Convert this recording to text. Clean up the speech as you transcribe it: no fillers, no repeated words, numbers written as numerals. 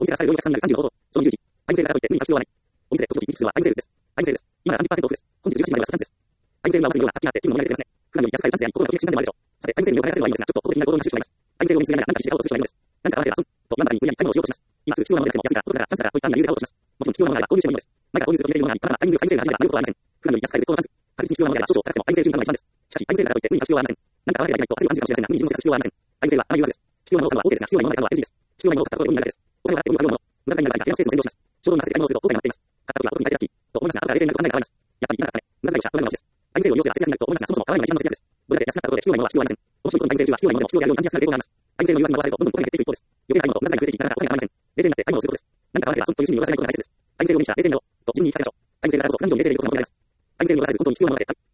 お店が使える量235ほど。その10時。タイムセールからといって無理が必要はない。お店で時々必要はタイムセールです。タイムセールです。今なら 30% オフです。本日18時まではチャンスです。タイムセールはまさに量がはっきりあって気分も慣れていますね。普段より安く買いチャンスや心がときめく瞬間でもあるでしょう。さて、タイムセールにお金がすればいいのですが、ちょっと公的な行動に走ってしまいます。タイムセールを見つけながら何かにして買おうとする人がいるのです。何か合わせれば損と真ん中に無理やり買い物をしようとします。今すぐ必要なものであっても安いから、お得だから、チャンスだからといった理由で買おうとします。もちろん必要なものがあれば購入してもいいのです。前から購入すると決めているものがあり、まだタイミングでタイムセールが始まれば買うことはありません。普段より安く買える絶好のチャンス。確実に必要なものであれば少々高くてもタイムセール瞬間が一番です。しかし、タイムセールだからといって無理に買う必要はありません。何か合わせればいけないと焦る感じがしますが、無理に自分をせかす必要はありません。タイムセールはあまり言うわけです。必要なものを買うのは OK ですが、必要ないものを買うのは NG です。必要ないものを買ったところで意味がないです。お金を払って運用を買うもの。無駄遣いになるから電話スペースを占領します。衝動に任せて買い物をすると後悔になっています。買った時は特に大ラッキーと思いますが、後から冷静になると考えが変わります。やっぱりいらなかったね。無駄遣いをした、これが私です。タイムセールを利用すれば節約になると思いますが、そもそも買わないのが一番の節約です。どれだけ安くなったところで必要ないものは必要ありません。面白いことにタイムセール中は必要ないものでも必要であるように感じやすくなる傾向があります。タイムセールの誘惑に回されるとどんどんお金が減っていく一方です。余計な買い物と無駄遣いが増えていきながらお金が貯まりません。冷静になって買い物をすることです。何か買わなければ損という心理に動かされないことが大切です。タイムセールを目にしたら冷静になろうと自分に言い聞かせましょう。タイムセールがあるぞと感情に冷静でいることが求められます。タイムセールに動かされず本当に必要なものだけ買う。